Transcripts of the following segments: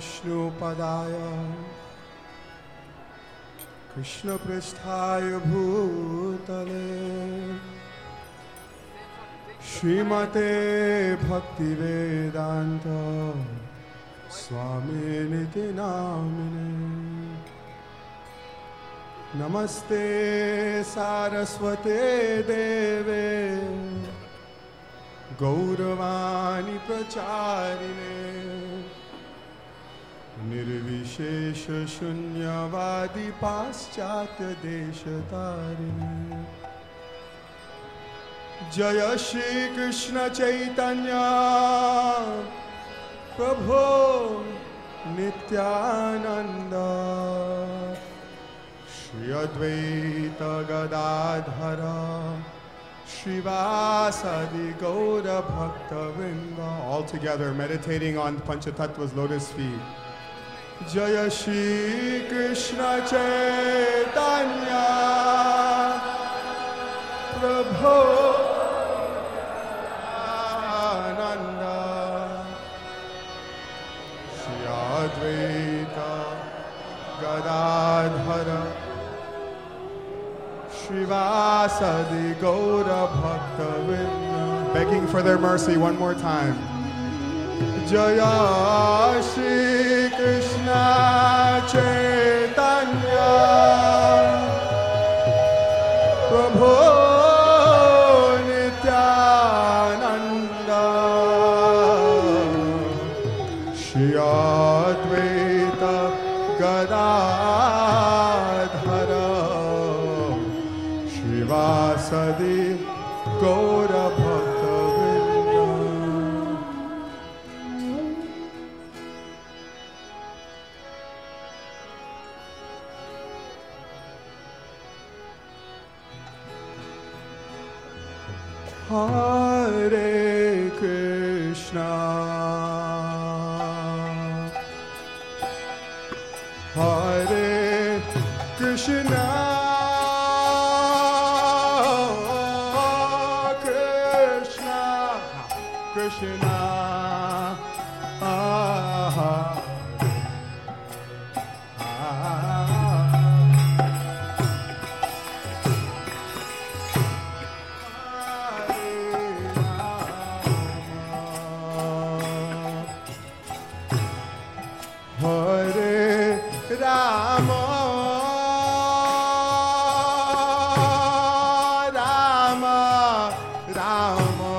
विष्णुपदाय कृष्णपृष्ठाय भूतले श्रीमते भक्तिवेदांत स्वामिनिति नामिने। नमस्ते सारस्वते देवे गौरवाणी प्रचारिणे निर्विशेष शून्यवादी पाश्चात्य देशतारिणे। जय श्री कृष्ण चैतन्य प्रभो नित्यानंद श्री अद्वैत गदाधर श्रीवासदि गौर भक्तवृंद। All together meditating on Panchatattva's lotus feet. Jaya Shri Krishna Chaitanya Prabhu Ananda Shri Advaita Gadadhara Shrivasadi Gaura Bhaktavinda. Begging for their mercy one more time. Jaya Shri Krishna Chaitanya Prabhu Nityananda Shri Advaita Gadadhara Shrivasadi Gaura Bhaktavinda. Hare Krishna Hare Krishna Krishna Hare Rama Rama Rama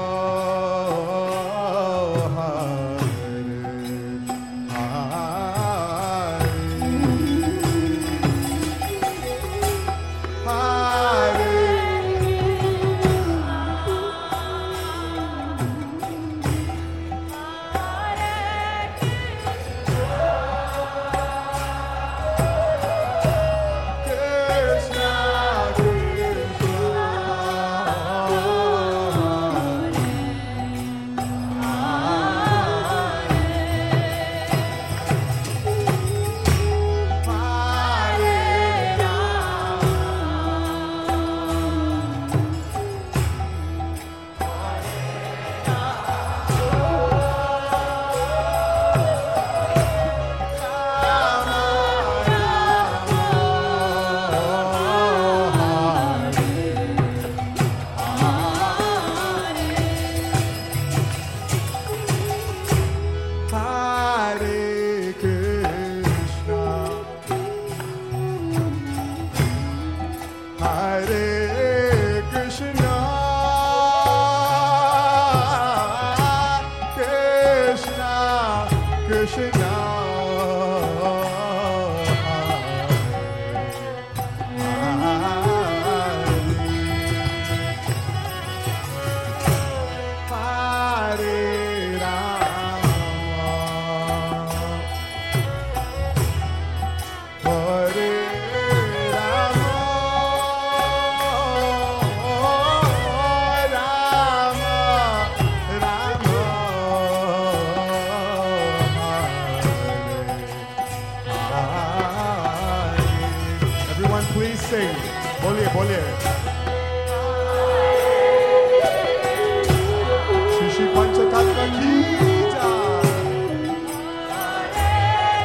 बोलिए बोलिए श्री श्री पंचतत्व की जय।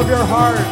of your heart.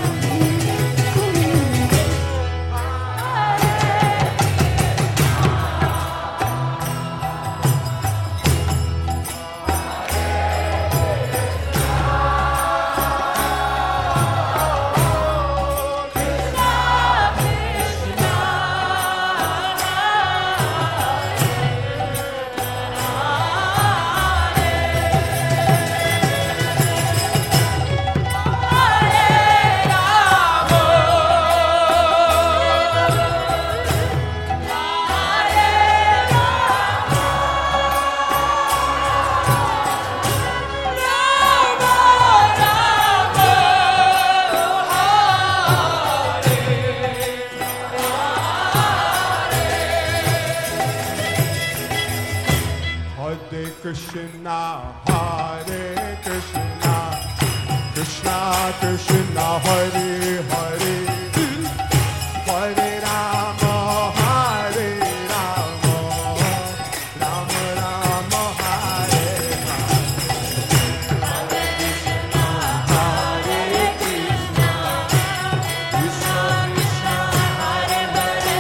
Krishna, Hare Krishna, Krishna Krishna, Hare Hare, Hare Rama, Hare Rama, Rama Rama, Hare Hare. Hare Krishna, Hare Krishna, Krishna Krishna, Hare Hare,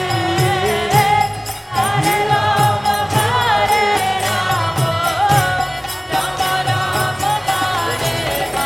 Hare Rama, Hare Rama, Rama Rama, Hare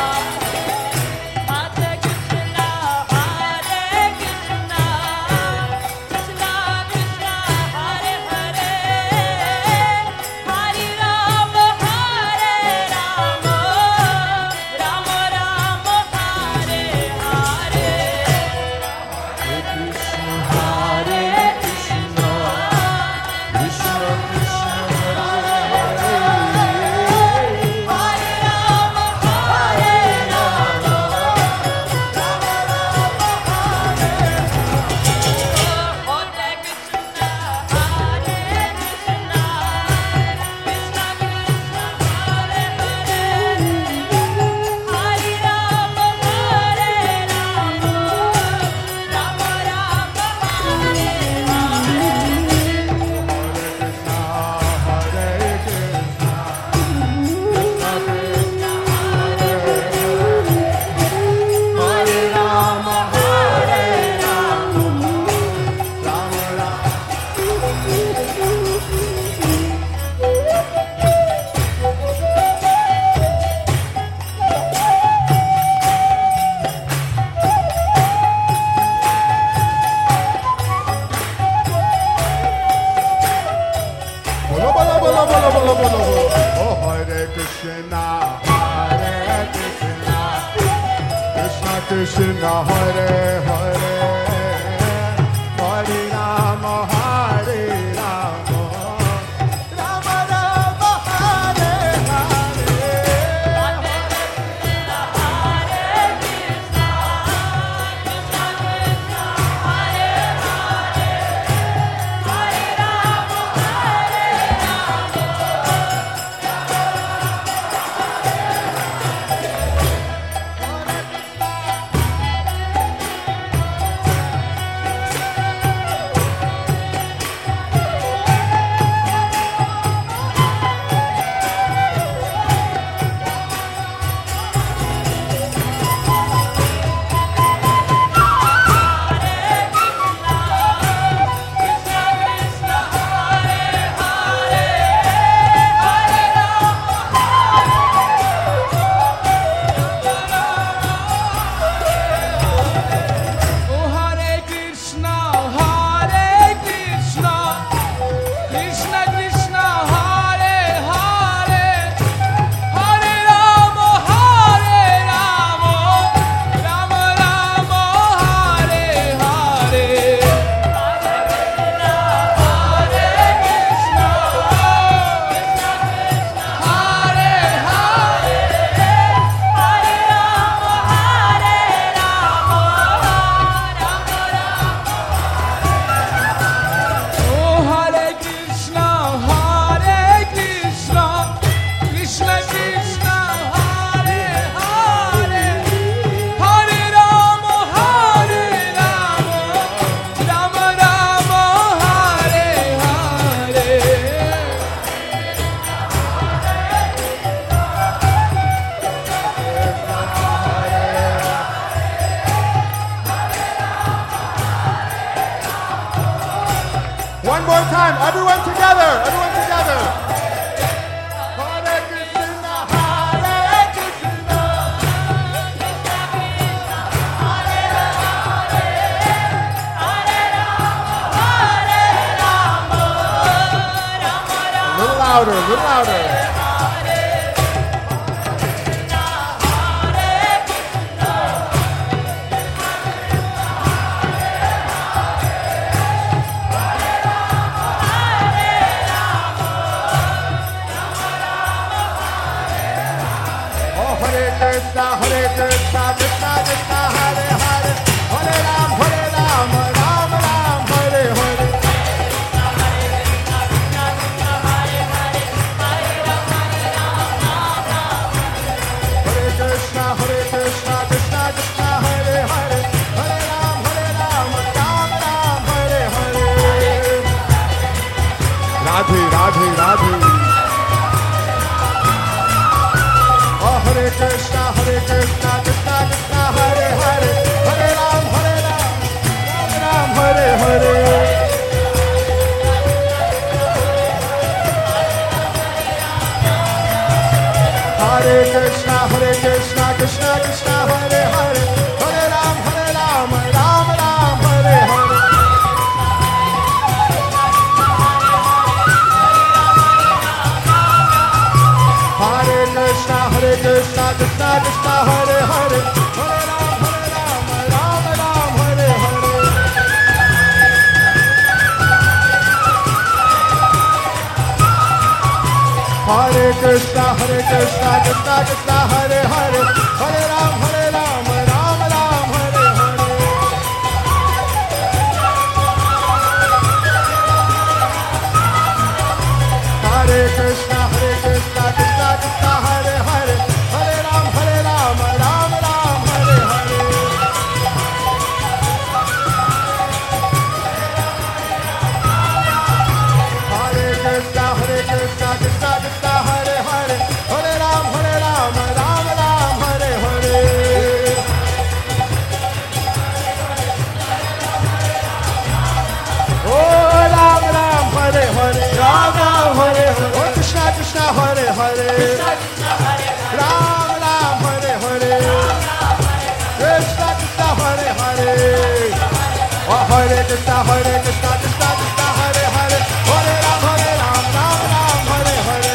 Krishna, Hare Hare, Hare Rama, Hare Rama, Rama Rama, Hare Hare. more time. Everyone together. Everyone together. Hare Krishna, Hare Krishna. A little louder, a little louder. Hare Krishna, Krishna Krishna, Hare Hare, Hare Ram, Ram Ram, Hare Hare. Hare Krishna, Krishna Krishna, Hare Hare, Hare Ram, Ram Ram, Hare Hare. Radhe, Radhe, Radhe. Hare Krishna, Krishna Krishna, Hare Hare, Hare Ram, Ram Ram, Hare Hare. Hare Krishna, Krishna Krishna, Hare Hare, Hare Ram, Ram Ram, Hare Hare. Hare Krishna, Krishna Krishna, Hare Hare, Hare Ram, Ram Ram, Hare Hare. Hare Krishna, Krishna Krishna, Hare Hare, Hare Ram, Ram Ram, Hare Hare. Hare Krishna, Krishna Krishna, Hare Hare, Hare Ram, Ram Ram, Hare Hare. Hare Krishna, Krishna, Hare Hare, Hare Ram, Ram Ram, Hare Hare. Oh Ram Ram, Hare Hare, Ram Ram, Hare Hare. Oh Krishna, Krishna, Hare Hare, Ram Ram, Hare Hare. Krishna, Krishna, Hare Hare. Oh Hare Krishna, Krishna Krishna, Hare Hare, Hare Ram, Ram Ram, Hare Hare.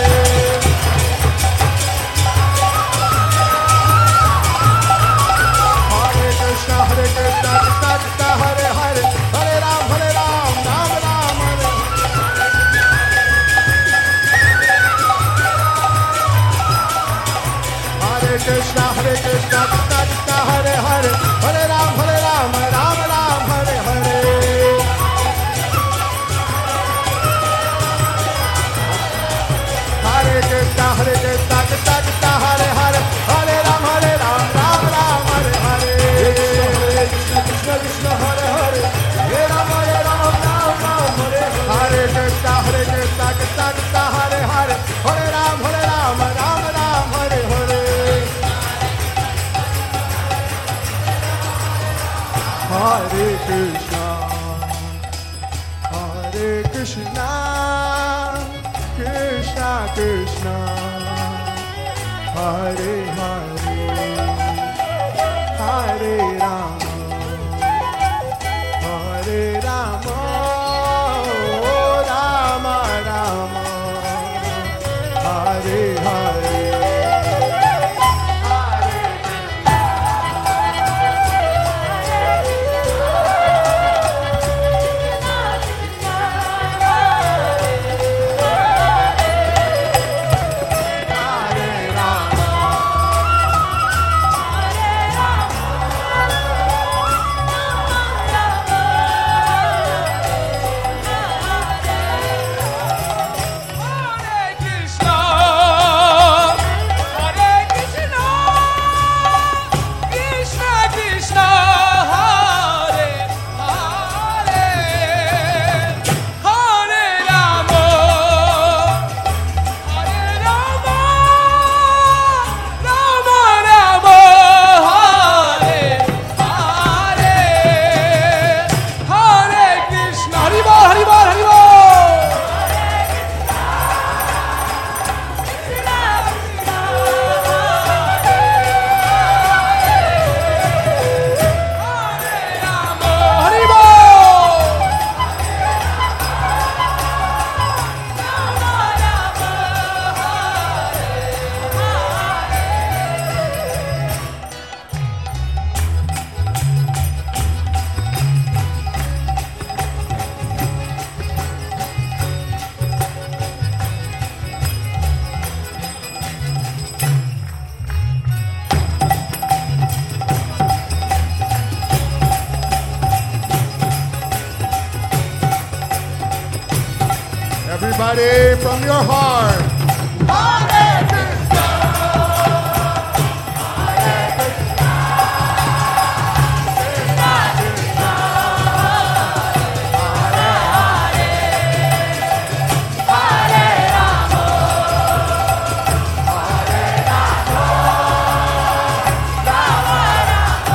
Hare Krishna, Krishna Krishna, Hare Hare, Hare Ram, Ram Ram, Hare Hare. Hare Krishna, Krishna Krishna, Hare Hare, Hare Ram, Ram Ram, Hare Hare. Hare Krishna, Krishna Krishna, Hare Hare, Hare Ram, Ram Ram, Hare Hare. Krishna Krishna, Hare Hare, Hare Ram, Ram, Hare Hare. Hare Krishna, Krishna, Hare Hare, Hare Ram, Ram Ram, Hare Hare. Hare Krishna, Krishna Krishna, Hare Hare, Hare Rama, Hare Rama, Rama Rama, Hare Hare. Hare from your heart. Hare Krishna. Hare Krishna. Krishna Krishna. Hare Hare. Hare Rama. Hare Rama. Rama Rama.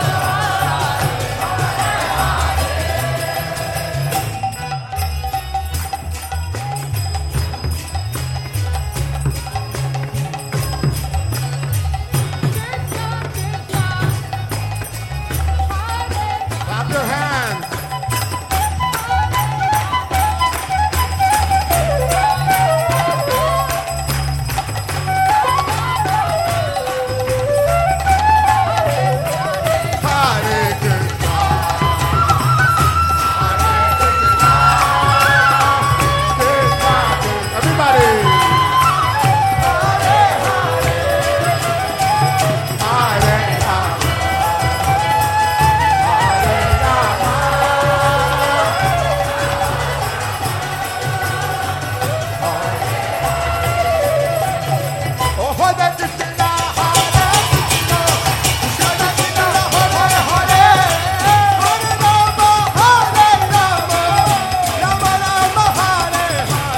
Clap your hands. Hare Krishna. Hare Krishna. Krishna Krishna. Everybody. Hare Hare. Hare Rama. Hare Rama. Oh, Hare Krishna, Hare Krishna, Krishna Krishna, Hare Hare, Hare Rama, Hare Rama, Rama Rama, Hare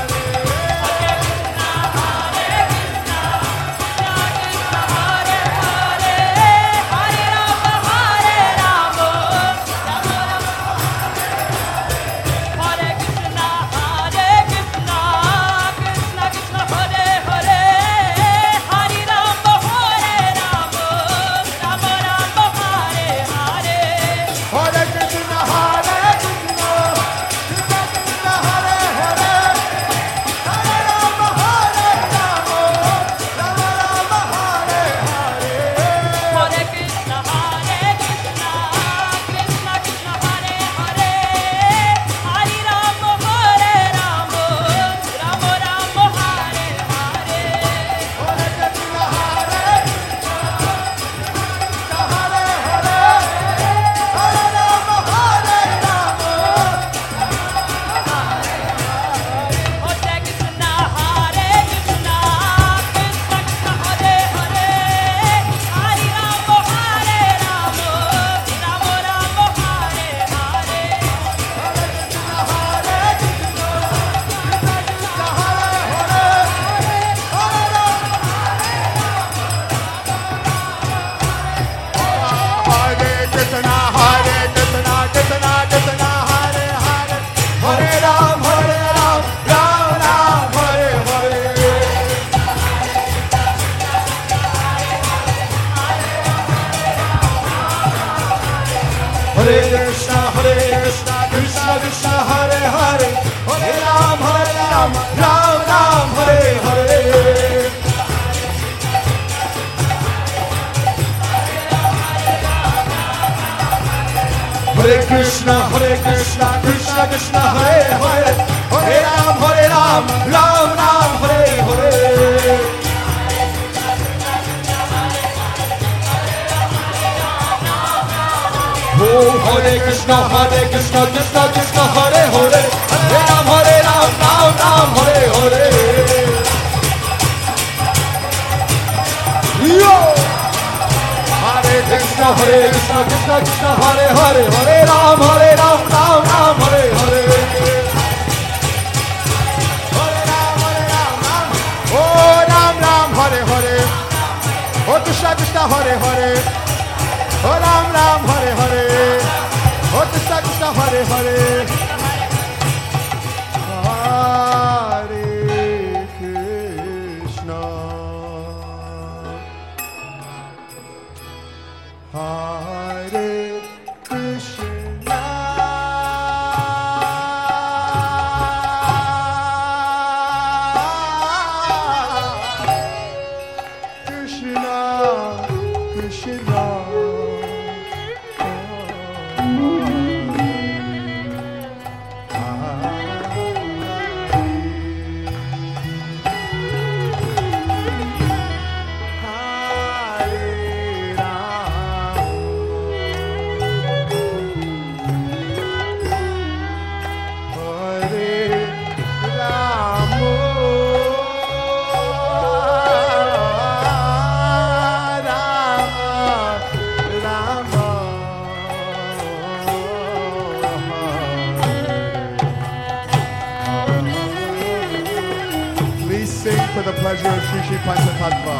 Hare Krishna, Hare Krishna, Krishna Krishna, Hare Hare, Hare Rama, Hare Rama, Rama Rama, Hare Hare. Hare Krishna, Hare Krishna, Krishna Hare Hare, Hare Rama, Hare Rama. Hare Krishna, Hare Krishna, Krishna Krishna, Hare Hare, Hare Rama. Hare Krishna, Hare Krishna, Krishna Krishna, Hare Hare, Hare Ram, Ram Ram, Hare Hare. Hare Krishna, Krishna Krishna, Hare Hare, Hare Ram, Ram Ram, Hare Hare. Hare Krishna, Krishna Krishna, Hare Hare, Hare Ram, Ram Ram, Hare Hare. Oh, Hare Krishna, Krishna Krishna, Hare Hare, Hare Ram, Ram Ram, Hare Hare. Yo! Hare Krishna, Krishna Krishna, Hare Hare, Hare Ram, Ram Ram, Hare Hare. Hare Ram, Ram. Oh, Ram Ram, Hare Hare. Oh, Krishna Krishna, Hare Hare. Oh, Ram Ram, Hare Hare. Oh, Krishna Krishna, Hare Hare. Hare Krishna. Hare Krishna. Krishna, Krishna. Hare Rama. Shri Shri पंचतत्व।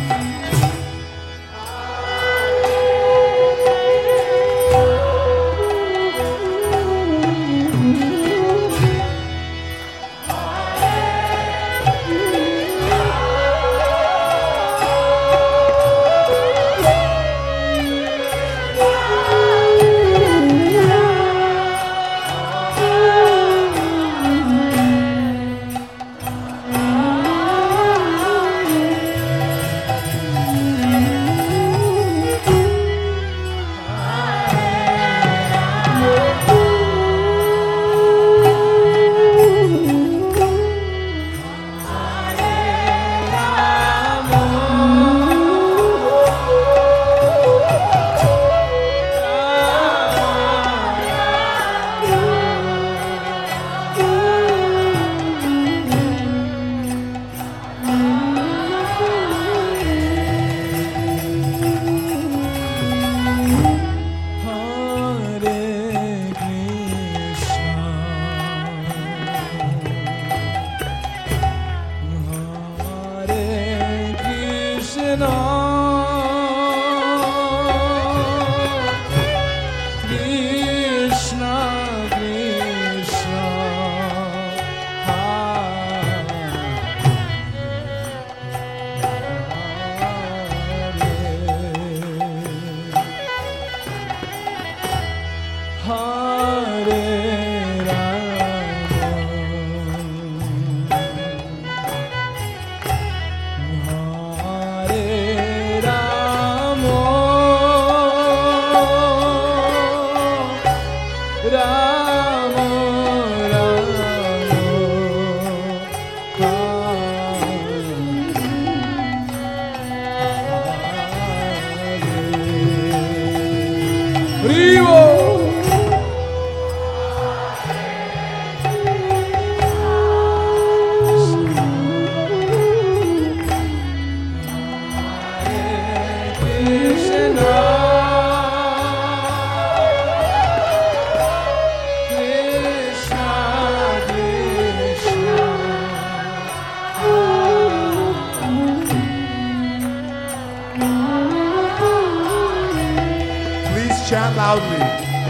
Chant loudly.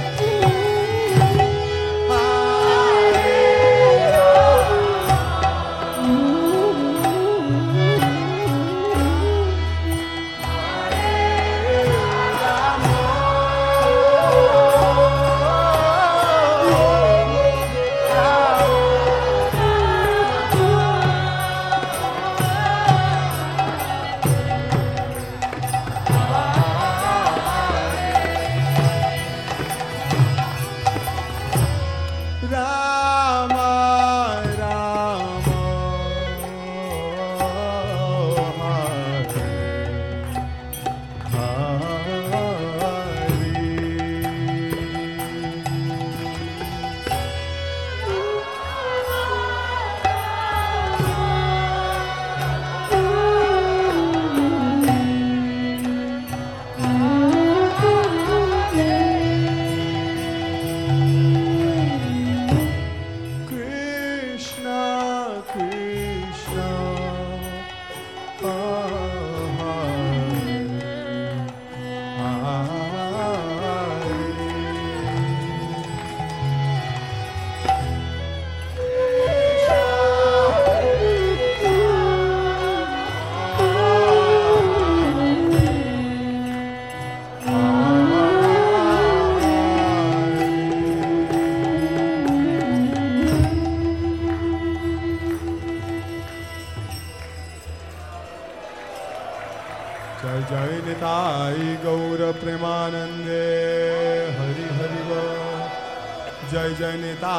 जय जय निताई गौर प्रेमानंदे हरि हरि बोल। जय जय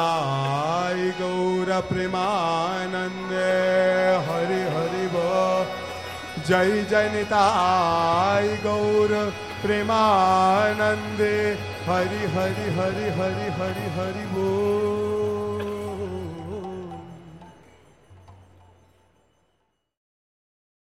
निताई गौर प्रेमानंदे हरि हरि बोल। जय जय निताई गौर प्रेमानंदे हरि हरि हरि हरि हरि हरि बोल।